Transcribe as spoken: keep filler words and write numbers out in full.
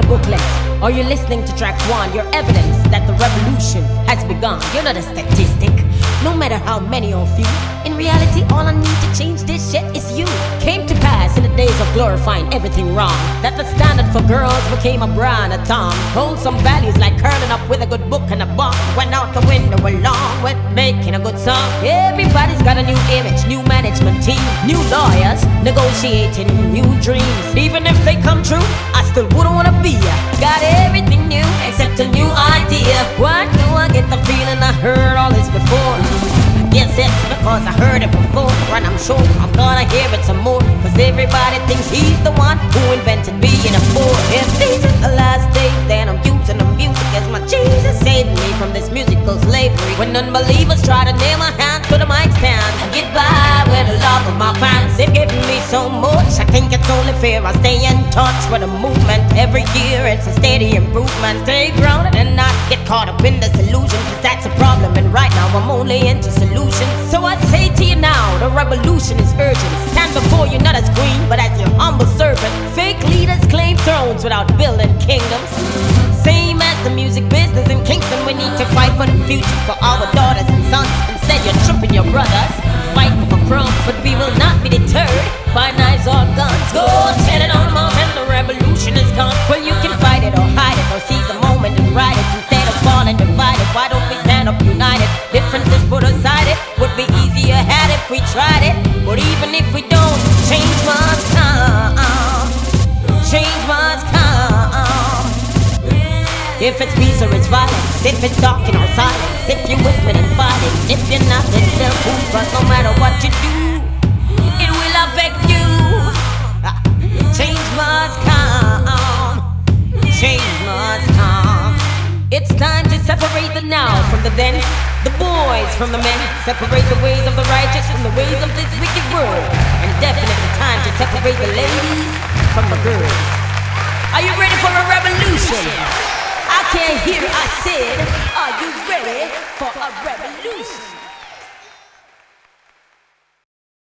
booklet. Are you listening to track one? Your evidence that the revolution has begun. You're not a statistic, no matter how many of you. In reality, all I need to change this shit is you. Came to pass in the days of glorifying everything wrong, that the standard for girls became a bra and a thong. Wholesome values like curling up with a good book and a book went out the window along with making a good song. Everybody's got a new image, new management team, new lawyers negotiating new dreams. Even if they come true, I still wouldn't wanna be ya. Got everything new except a new idea. Why do I get the feeling I heard all this before? Yes, it's because I heard it before, and I'm sure I'm gonna hear it some more, cause everybody thinks he's the one who invented being a fool. If this is the last day, then I'm using the music as my Jesus saved me from this musical slavery. When unbelievers try to nail my hands to the mic stand and get by with the love of my fans, they've given me so much, I think it's only fair I stay in touch with the movement. Every year it's a steady improvement. Stay grounded and not get caught up in this illusion, cause that's a problem, and right now I'm only into solutions. So I say to you now, the revolution is urgent. Stand before you not as queen, but as your humble servant. Fake leaders claim thrones without building kingdoms. Same as the music business in Kingston, we need to fight for the future for our daughters and sons. Instead you're tripping your brothers, fight for crumbs, but we will not be deterred by knives or guns. Go tell it on mom and the revolution is gone. Well, you can fight it or hide it or seize a moment and ride it. Instead of falling divided, why don't we stand up united? Differences put aside, it would be easier had if we tried it. But even if we don't, change must come. Change must come. If it's peace or it's violence, if it's talking or silence, if you're with me then fight it, if you're not then still fool. But no matter what you do, it will affect you. Change must come. Change must come. It's time to separate the now from the then, the boys from the men. Separate the ways of the righteous from the ways of this wicked world. And definitely time to separate the ladies from the girls. Are you ready for a revolution? I can't hear, I said, are you ready for a revolution?